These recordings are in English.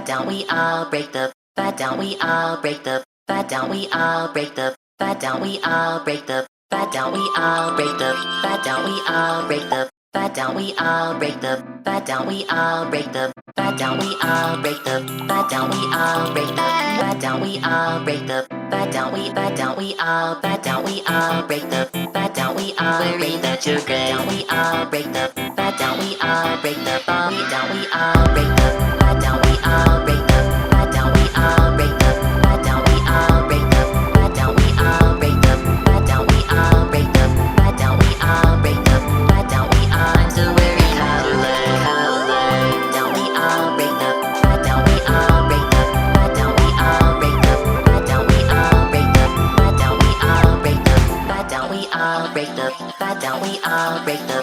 fat down, we all break the fat down, we all break the fat down, we all break the fat down, we all break the fat down, we all break the fat down, we all break the fat down, we all break the fat down, we all break the fat down, we all break the fat down, we all break the fat down, we all break the fat down, we fat down, we all fat down, we all break the fat down, we all break that you're great down, we all break the fat down, we all break the fall down, we all break the fat down, we all break the fat down, we all break the fat down, we all break the fat down, we all break the fat down, we all break the fat down, we all break the fat down, we all I'm so very down, we all break the fat down, we all break the fat down, we all break the fat down, we all break the fat down, we all break the fat down, we all break the fat down, we all break the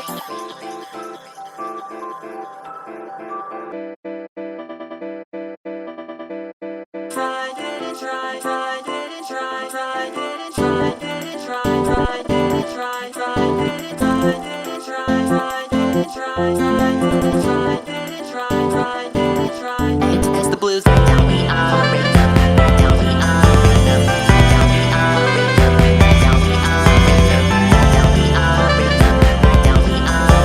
it's the blues down, we all break the down, we all break the down, we all break the down, we all break the down, we all break the down, we all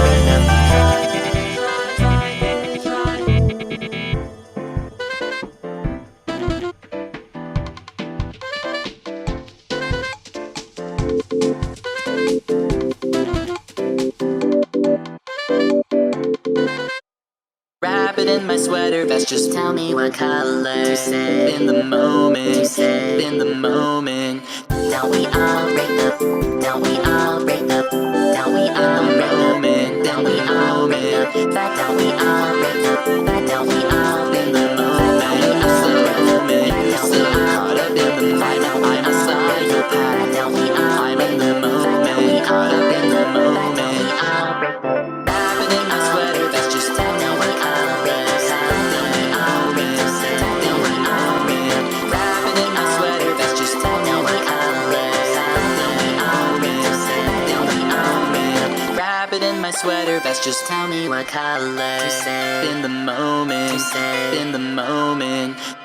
wrap it in my sweater vest, just tell me what color to say in the moment, say in the moment. Down we all break the down we all break the down we all break the moment, down we all break the fat down we all break the fat down we all in the moment, so caught up in the moment, I'm a psychopath, down we all I'm in the moment, caught up in the moment, we all break the wrap it in my sweater vest, just tell me what color to say, down we all break the down we all break the wrap it in my sweater vest, just tell me what color down we all break the down we all break the wrap it in my sweater vest, just tell me what color to say in the moment, in the moment.